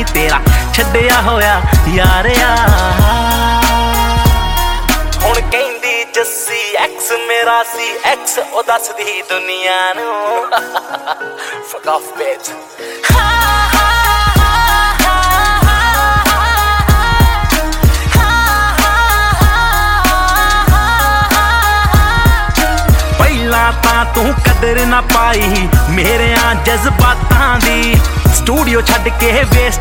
ਨੀ ਤੇਰਾ ਛੱਡਿਆ ਹੋਇਆ ਯਾਰਿਆ। ਹੁਣ ਕਹਿੰਦੀ ਜੱਸੀ ਐਕਸ ਮੇਰਾ ਸੀ ਐਕਸ ਉਹ ਦੱਸਦੀ ਦੁਨੀਆ ਨੂੰ fuck off bitch। ਪਹਿਲਾਂ ਤਾਂ ਤੂੰ ਕਦਰ ਨਾ ਪਾਈ ਮੇਰਿਆਂ ਜਜ਼ਬਾਤਾਂ ਦੀ, ਸਟੂਡੀਓ ਛੱਡ ਕੇ ਵੇਸਟ